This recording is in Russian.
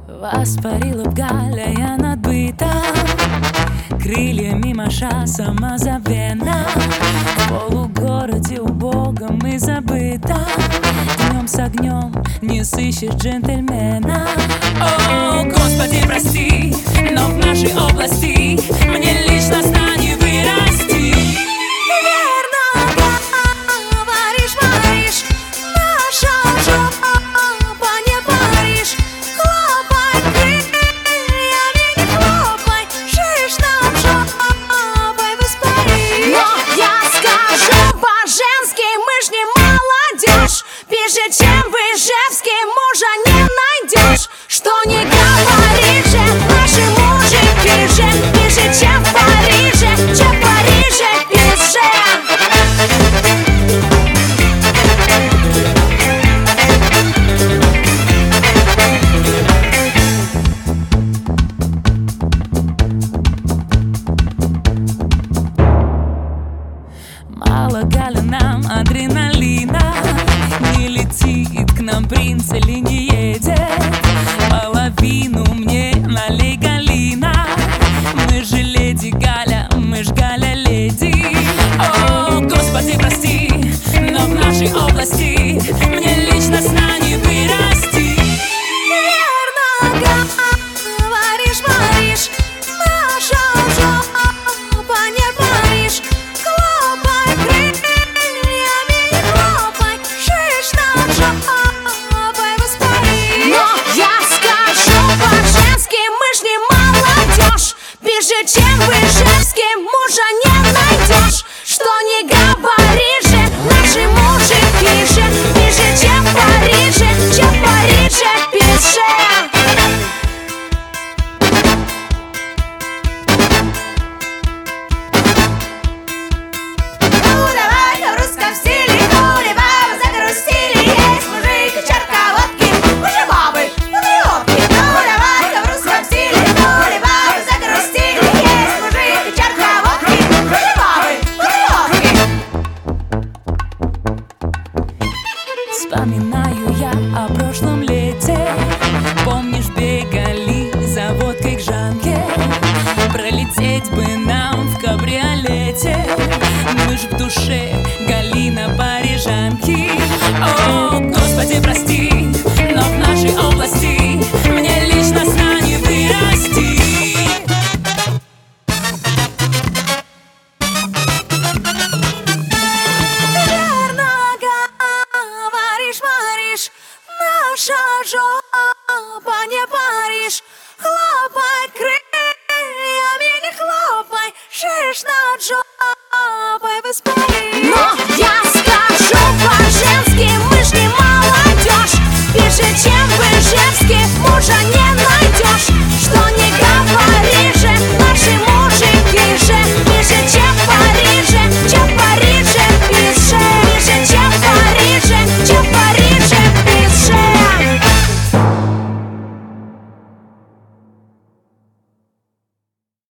Воспарила б галея над бытом, крыльями маша самозабвенно. В полугороде убогом и забытом, днем с огнем не сыщешь джентльмена. О, Господи, прости, но в нашей области мне лично сна не вырасти. Ближе, чем в Ижевске, мужа не найдешь. Что не говори же, наши мужики же ближе, чем в Париже, чем в Париже, пише. Мало Галя нам адреналина, не летит к нам принц или не едет. Половину мне налей, Галина, мы же леди Галя, мы ж Галя леди. О, Господи, прости, но в нашей области мне лично сна не вырасти. Верно говоришь, Париж, наша жопа не Париж. Хлопай крыльями, не хлопай, шиш над жопой воспари. Но я скажу по-женски, мы ж не молодежь. Ближе, чем в Ижевске, мужа не найдешь. Что не говори же, наши мужики же ближе, чем в Париже, чем в Париже, пише. Вспоминаю я о прошлом лете. Помнишь, бегали за водкой к Жанке? Пролететь бы нам в кабриолете. Мы ж в душе Галина парижанки. О, Господи, прости, но в нашей области мне лично сна не вырасти. Париж, наша жопа не Париж. Хлопай крыльями, не хлопай, шиш над жопой в Испании.